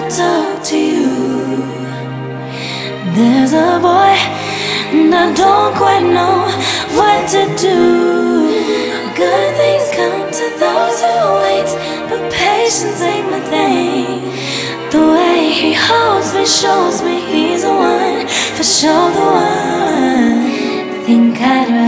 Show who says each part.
Speaker 1: talk to you. There's a boy, and I don't quite know what to do. Good things come to those who wait, but patience ain't my thing. The way he holds me shows me he's the one, for sure the one. Think I'd